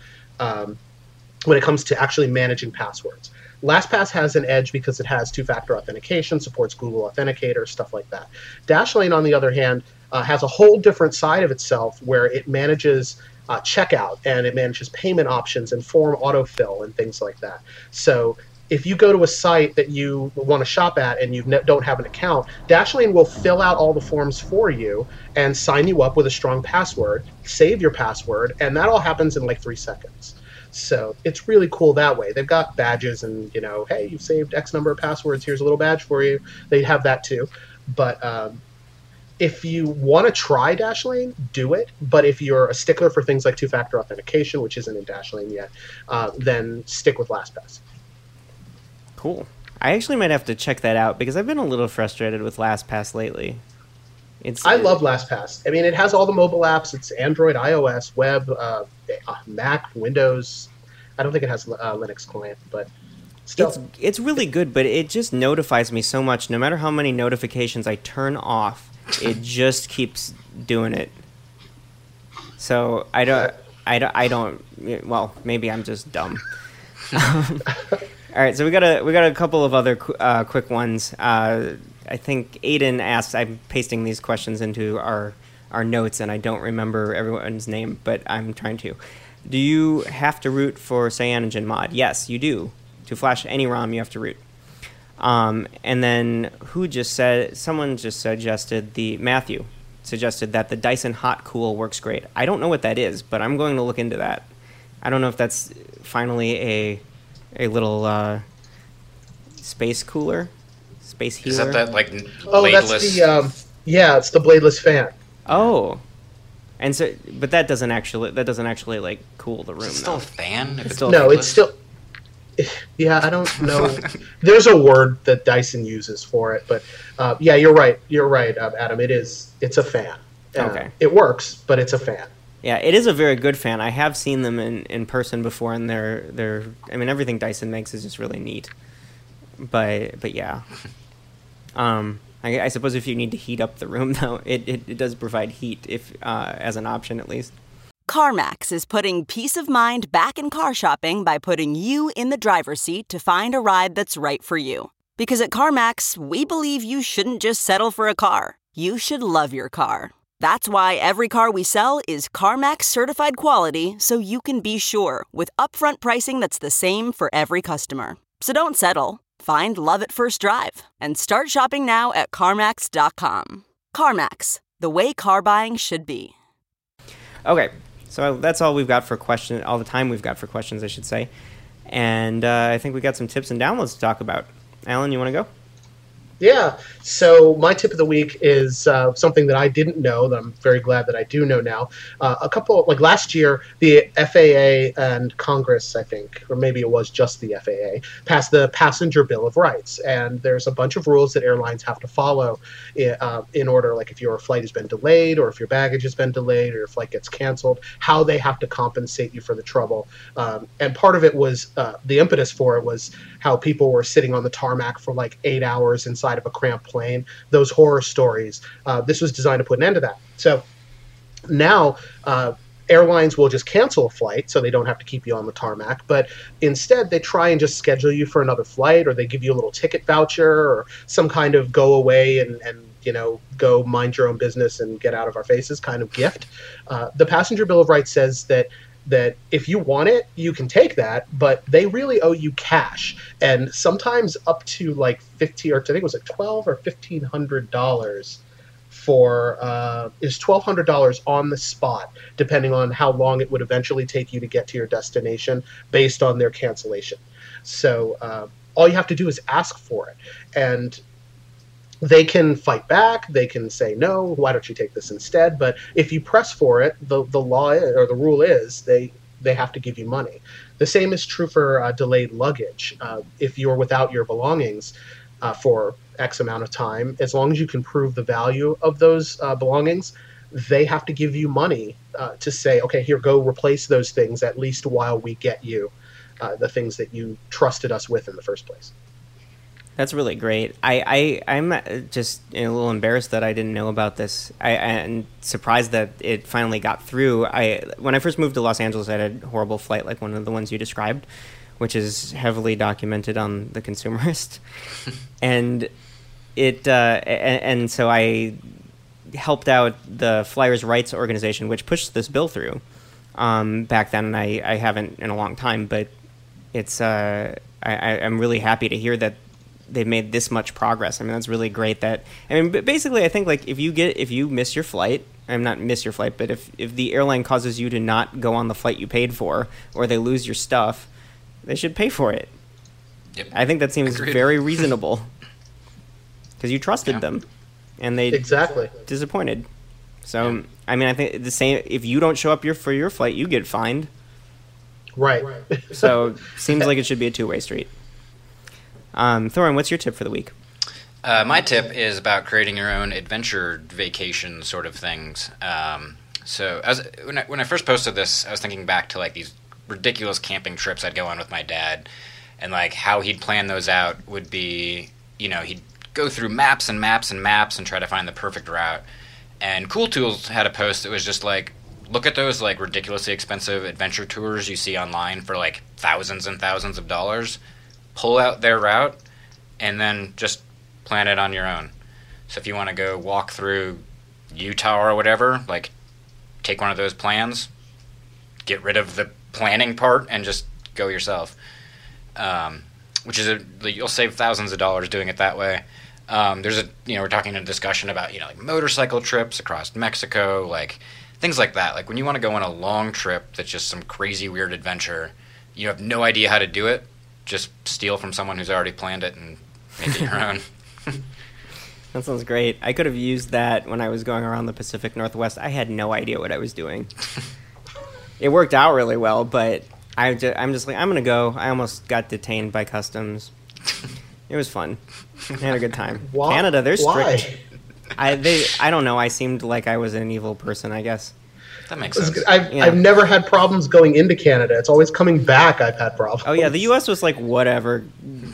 actually managing passwords. LastPass has an edge because it has two-factor authentication, supports Google Authenticator, stuff like that. Dashlane, on the other hand, has a whole different side of itself where it manages checkout and it manages payment options and form autofill and things like that. So if you go to a site that you want to shop at and you don't have an account, Dashlane will fill out all the forms for you and sign you up with a strong password, save your password, and that all happens in like 3 seconds. So it's really cool that way. They've got badges and, hey, you've saved X number of passwords. Here's a little badge for you. They have that too. But if you want to try Dashlane, do it. But if you're a stickler for things like two-factor authentication, which isn't in Dashlane yet, then stick with LastPass. Cool. I actually might have to check that out because I've been a little frustrated with LastPass lately. I love LastPass. I mean, it has all the mobile apps. It's Android, iOS, web, Mac, Windows. I don't think it has Linux client, but still. It's really good, but it just notifies me so much. No matter how many notifications I turn off, it just keeps doing it. So I don't. Well, maybe I'm just dumb. All right, so we got a couple of other quick ones. I think Aiden asked. I'm pasting these questions into our notes, and I don't remember everyone's name, but I'm trying to. Do you have to root for CyanogenMod? Yes, you do. To flash any ROM, you have to root. And then someone just suggested Matthew suggested that the Dyson Hot Cool works great. I don't know what that is, but I'm going to look into that. I don't know if that's finally a little space cooler, space healer. Is that bladeless? Oh, that's it's the bladeless fan. Oh, and so, but that doesn't actually like cool the room. Is it still a fan? It's still. Yeah, I don't know. There's a word that Dyson uses for it, but yeah, you're right. You're right, Adam. It's a fan. Okay. It works, but it's a fan. Yeah, it is a very good fan. I have seen them in person before, and they're. I mean, everything Dyson makes is just really neat. But yeah. I suppose if you need to heat up the room, though, it does provide heat, if as an option at least. CarMax is putting peace of mind back in car shopping by putting you in the driver's seat to find a ride that's right for you. Because at CarMax, we believe you shouldn't just settle for a car. You should love your car. That's why every car we sell is CarMax certified quality, so you can be sure with upfront pricing that's the same for every customer. So don't settle. Find love at first drive and start shopping now at CarMax.com. CarMax, the way car buying should be. Okay, so that's all we've got for questions, all the time we've got for questions, I should say. And I think we got some tips and downloads to talk about. Alan, you want to go? Yeah, so my tip of the week is something that I didn't know that I'm very glad that I do know now. Last year, the FAA and Congress, I think, or maybe it was just the FAA, passed the Passenger Bill of Rights. And there's a bunch of rules that airlines have to follow in order, like if your flight has been delayed or if your baggage has been delayed or your flight gets canceled, how they have to compensate you for the trouble. And part of it was, the impetus for it was how people were sitting on the tarmac for like 8 hours inside of a cramped plane, those horror stories. This was designed to put an end to that. So now airlines will just cancel a flight so they don't have to keep you on the tarmac, but instead they try and just schedule you for another flight, or they give you a little ticket voucher or some kind of go away and go mind your own business and get out of our faces kind of gift. The Passenger Bill of Rights says that if you want it, you can take that, but they really owe you cash, and sometimes up to like $1,500 or I think it was like $1,200 or $1,500 for is $1,200 on the spot, depending on how long it would eventually take you to get to your destination based on their cancellation. So all you have to do is ask for it, and they can fight back. They can say, no, why don't you take this instead? But if you press for it, the law or the rule is they have to give you money. The same is true for delayed luggage. If you're without your belongings for X amount of time, as long as you can prove the value of those belongings, they have to give you money to say, okay, here, go replace those things at least while we get you the things that you trusted us with in the first place. That's really great. I'm just a little embarrassed that I didn't know about this. I'm surprised that it finally got through. When I first moved to Los Angeles, I had a horrible flight like one of the ones you described, which is heavily documented on The Consumerist. and so I helped out the Flyers' Rights Organization, which pushed this bill through back then, and I haven't in a long time, but it's I'm really happy to hear that they've made this much progress. I mean, that's really great. Basically, I think like if you miss your flight, not miss your flight, but if the airline causes you to not go on the flight you paid for, or they lose your stuff, they should pay for it. Yep. I think that seems Agreed. very reasonable because you trusted them, and they disappointed. So, I mean, I think the same. If you don't show up for your flight, you get fined. Right. So, seems like it should be a two-way street. Thorin, what's your tip for the week? My tip is about creating your own adventure vacation sort of things. So when I first posted this, I was thinking back to like these ridiculous camping trips I'd go on with my dad, and like how he'd plan those out would be, he'd go through maps and maps and maps and try to find the perfect route. And Cool Tools had a post that was just like, look at those like ridiculously expensive adventure tours you see online for like thousands and thousands of dollars. Pull out their route, and then just plan it on your own. So if you want to go walk through Utah or whatever, like take one of those plans, get rid of the planning part, and just go yourself. Which is you'll save thousands of dollars doing it that way. We're talking a discussion about like motorcycle trips across Mexico, like things like that. Like when you want to go on a long trip that's just some crazy weird adventure, you have no idea how to do it. Just steal from someone who's already planned it and make it your own. That sounds great. I could have used that when I was going around the Pacific Northwest. I had no idea what I was doing. It worked out really well, but I'm just like, I'm going to go. I almost got detained by customs. It was fun. I had a good time. Canada, they're strict. I don't know. I seemed like I was an evil person, I guess. That makes sense. I've never had problems going into Canada. It's always coming back I've had problems. Oh yeah, the U.S. was like whatever.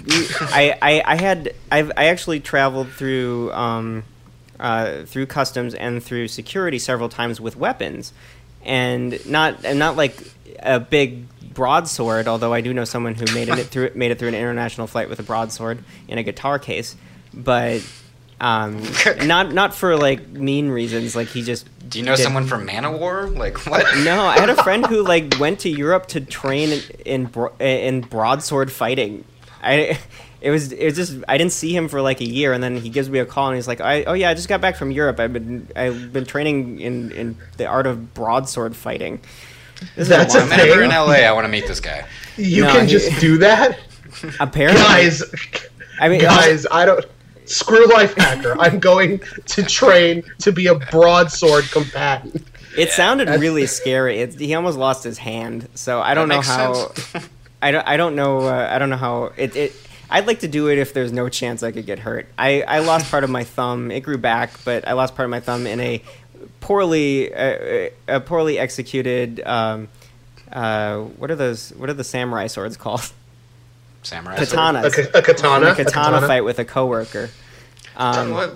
I actually traveled through through customs and through security several times with weapons, and not like a big broadsword. Although I do know someone who made it through an international flight with a broadsword in a guitar case, but. Not for like mean reasons. Like he just. Do you know someone from Manowar? Like what? No, I had a friend who like went to Europe to train in broadsword fighting. It was just I didn't see him for like a year, and then he gives me a call and he's like, I just got back from Europe. I've been training in the art of broadsword fighting. That's I'm ever in LA. I want to meet this guy. You can just do that. Apparently, guys, I don't. Screw Life Hacker. I'm going to train to be a broadsword combatant. It sounded really scary. He almost lost his hand, so I don't know how. I don't know how it. I'd like to do it if there's no chance I could get hurt. I lost part of my thumb. It grew back, but I lost part of my thumb in a poorly executed. What are those? What are the samurai swords called? Samurai katanas. A katana. A katana fight with a coworker. A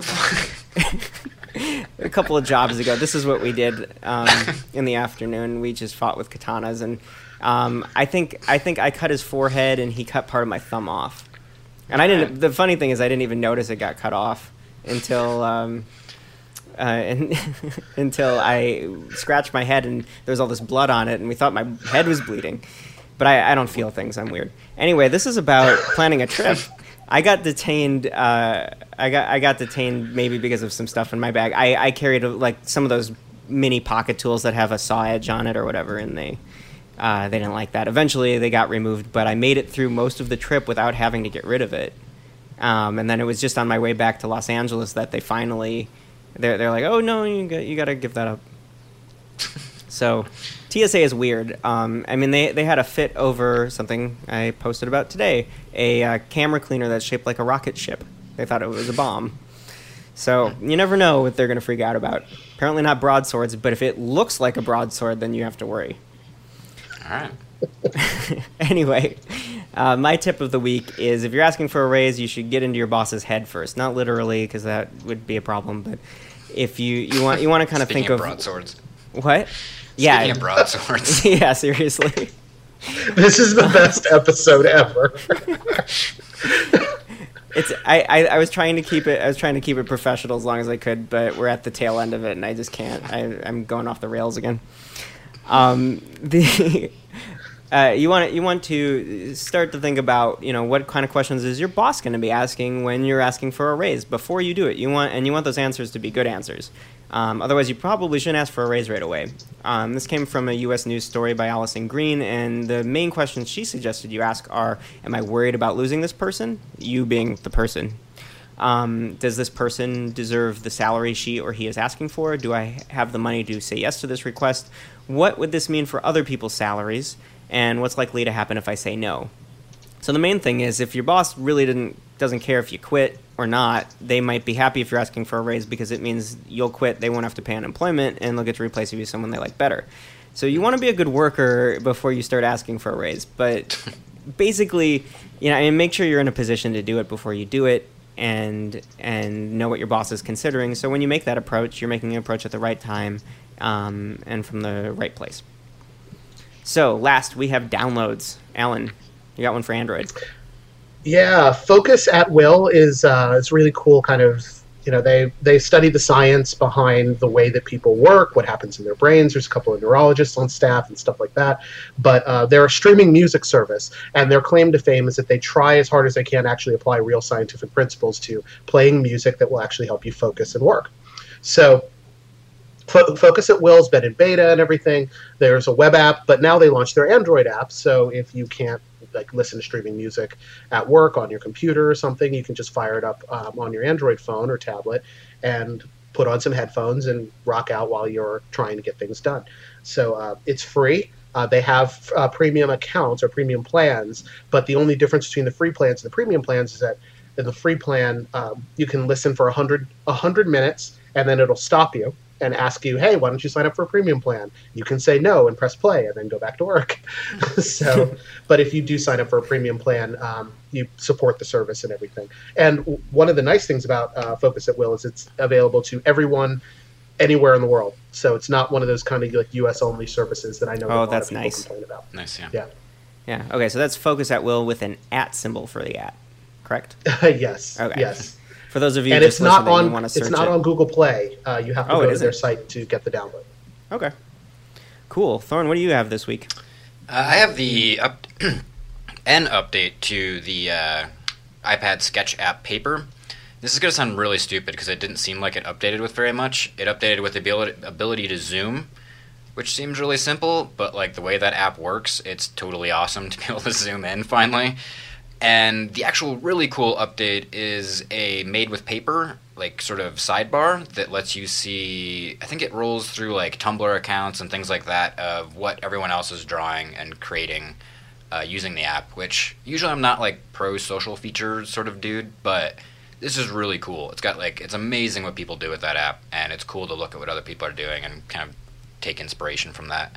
couple of jobs ago. This is what we did in the afternoon. We just fought with katanas, and I think I cut his forehead, and he cut part of my thumb off. And I didn't. The funny thing is, I didn't even notice it got cut off until until I scratched my head, and there was all this blood on it, and we thought my head was bleeding. But I don't feel things. I'm weird. Anyway, this is about planning a trip. I got detained. I got detained maybe because of some stuff in my bag. I carried like some of those mini pocket tools that have a saw edge on it or whatever, and they didn't like that. Eventually, they got removed, but I made it through most of the trip without having to get rid of it. And then it was just on my way back to Los Angeles that they finally, they're like, oh no, you got to give that up. So TSA is weird. I mean, they had a fit over something I posted about today, a camera cleaner that's shaped like a rocket ship. They thought it was a bomb. So you never know what they're going to freak out about. Apparently not broadswords, but if it looks like a broadsword, then you have to worry. All right. Anyway, my tip of the week is if you're asking for a raise, you should get into your boss's head first. Not literally, because that would be a problem, but if you want to kind of think of broadswords. What? Speaking of broadswords. Yeah, seriously. This is the best episode ever. I was trying to keep it professional as long as I could, but we're at the tail end of it, and I just can't. I'm going off the rails again. You want to start to think about, what kind of questions is your boss going to be asking when you're asking for a raise before you do it. You want those answers to be good answers. Otherwise, you probably shouldn't ask for a raise right away. This came from a U.S. News story by Allison Green, and the main questions she suggested you ask are, am I worried about losing this person? You being the person. Does this person deserve the salary she or he is asking for? Do I have the money to say yes to this request? What would this mean for other people's salaries? And what's likely to happen if I say no? So the main thing is, if your boss really doesn't care if you quit or not, they might be happy if you're asking for a raise because it means you'll quit, they won't have to pay unemployment, and they'll get to replace you with someone they like better. So you want to be a good worker before you start asking for a raise. But basically, and make sure you're in a position to do it before you do it, and know what your boss is considering. So when you make that approach, you're making an approach at the right time and from the right place. So last, we have downloads. Alan, you got one for Android. Yeah, Focus at Will is really cool. Kind of, they study the science behind the way that people work, what happens in their brains. There's a couple of neurologists on staff and stuff like that. But they're a streaming music service, and their claim to fame is that they try as hard as they can to actually apply real scientific principles to playing music that will actually help you focus and work. So Focus at Will's been in beta and everything. There's a web app, but now they launched their Android app. So if you can't listen to streaming music at work on your computer or something, you can just fire it up on your Android phone or tablet and put on some headphones and rock out while you're trying to get things done. So it's free. They have premium accounts or premium plans, but the only difference between the free plans and the premium plans is that in the free plan, you can listen for 100 minutes, and then it'll stop you and ask you, hey, why don't you sign up for a premium plan? You can say no and press play and then go back to work. But if you do sign up for a premium plan, you support the service and everything. And one of the nice things about Focus at Will is it's available to everyone anywhere in the world. So it's not one of those kind of US only services that I know that a lot of people complain about. Nice, Yeah. Okay, so that's Focus at Will with an @ symbol for the @ correct? Yes. Okay. Yes. For those of you and just it's not listening, you want to search it's not on Google Play. You have to go to their site to get the download. Okay. Cool. Thorne, what do you have this week? I have an update to the iPad Sketch app Paper. This is going to sound really stupid because it didn't seem like it updated with very much. It updated with the ability to zoom, which seems really simple, but the way that app works, it's totally awesome to be able to zoom in finally. And the actual really cool update is a made with paper, sort of sidebar that lets you see, I think it rolls through Tumblr accounts and things like that of what everyone else is drawing and creating using the app, which usually I'm not pro social feature sort of dude, but this is really cool. It's got it's amazing what people do with that app, and it's cool to look at what other people are doing and kind of take inspiration from that.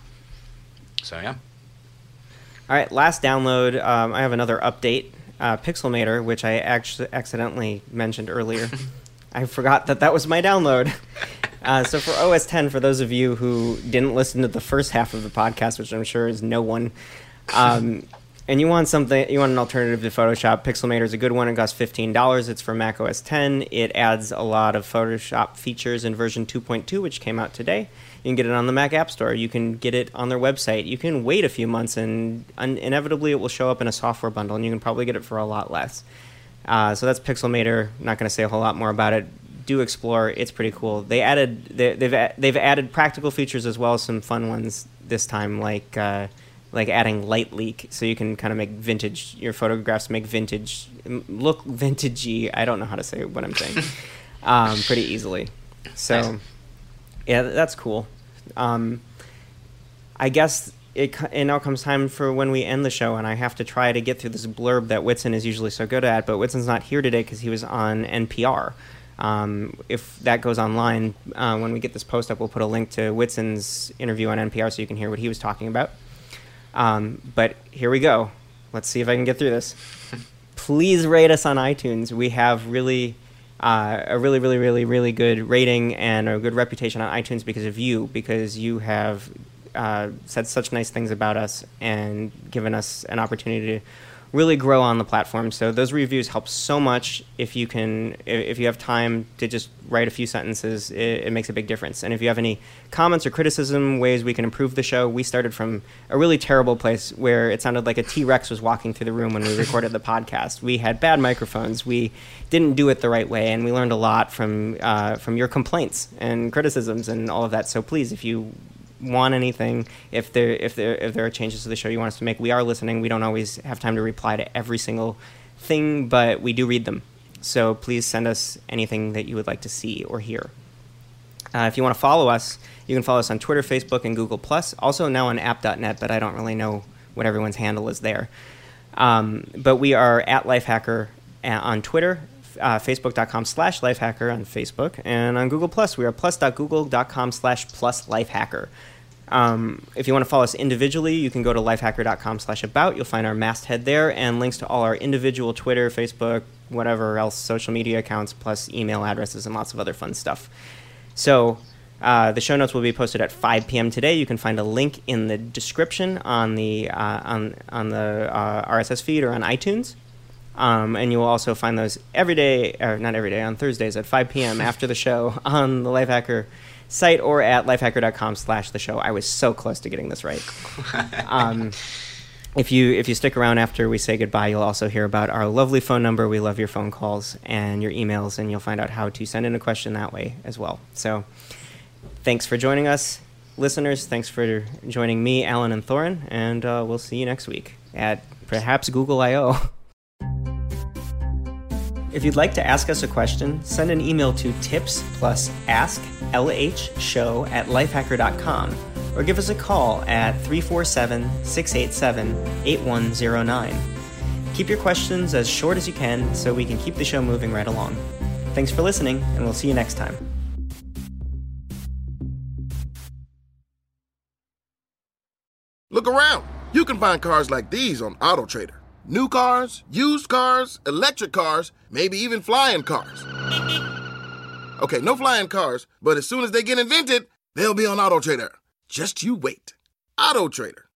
So yeah. All right, last download. I have another update, Pixelmator, which I actually accidentally mentioned earlier. I forgot that was my download. So for OS X, for those of you who didn't listen to the first half of the podcast, which I'm sure is no one, and you want an alternative to Photoshop, Pixelmator is a good one. It costs $15. It's for Mac OS X. It adds a lot of Photoshop features in version 2.2, which came out today. You can get it on the Mac App Store. You can get it on their website. You can wait a few months, and inevitably it will show up in a software bundle, and you can probably get it for a lot less. So that's Pixelmator. I'm not going to say a whole lot more about it. Do explore. It's pretty cool. They've added practical features as well as some fun ones this time, like like adding light leak, so you can kind of make your photographs look vintagey. I don't know how to say what I'm saying. Pretty easily. So, nice. Yeah, that's cool. I guess it now comes time for when we end the show, and I have to try to get through this blurb that Whitson is usually so good at, but Whitson's not here today because he was on NPR. If that goes online, when we get this post up, we'll put a link to Whitson's interview on NPR so you can hear what he was talking about. But here we go. Let's see if I can get through this. Please rate us on iTunes. We have a really good rating and a good reputation on iTunes because you have said such nice things about us and given us an opportunity to really grow on the platform. So those reviews help so much. If you have time to just write a few sentences, it makes a big difference. And if you have any comments or criticism, ways we can improve the show, we started from a really terrible place where it sounded like a T-Rex was walking through the room when we recorded the podcast. We had bad microphones. We didn't do it the right way, and we learned a lot from your complaints and criticisms and all of that. So please, if you want anything, if there are changes to the show you want us to make, we are listening. We don't always have time to reply to every single thing, but we do read them. So please send us anything that you would like to see or hear. If you want to follow us, you can follow us on Twitter, Facebook, and Google+. Also now on app.net, but I don't really know what everyone's handle is there. But we are at Lifehacker on Twitter, facebook.com/lifehacker on Facebook, and on Google+, we are plus.google.com/+lifehacker. If you want to follow us individually, you can go to lifehacker.com/about. You'll find our masthead there and links to all our individual Twitter, Facebook, whatever else social media accounts, plus email addresses and lots of other fun stuff. So the show notes will be posted at 5 p.m. today. You can find a link in the description on the RSS feed or on iTunes. And you will also find those on Thursdays at 5 p.m. after the show on the Lifehacker site or at lifehacker.com/the show. I was so close to getting this right. If you stick around after we say goodbye, you'll also hear about our lovely phone number. We love your phone calls and your emails, and you'll find out how to send in a question that way as well. So thanks for joining us, listeners. Thanks for joining me, Alan, and Thorin, and we'll see you next week at perhaps Google I/O. If you'd like to ask us a question, send an email to tips+asklhshow@lifehacker.com or give us a call at 347-687-8109. Keep your questions as short as you can so we can keep the show moving right along. Thanks for listening, and we'll see you next time. Look around. You can find cars like these on AutoTrader. New cars, used cars, electric cars, maybe even flying cars. Okay, no flying cars, but as soon as they get invented, they'll be on AutoTrader. Just you wait. AutoTrader.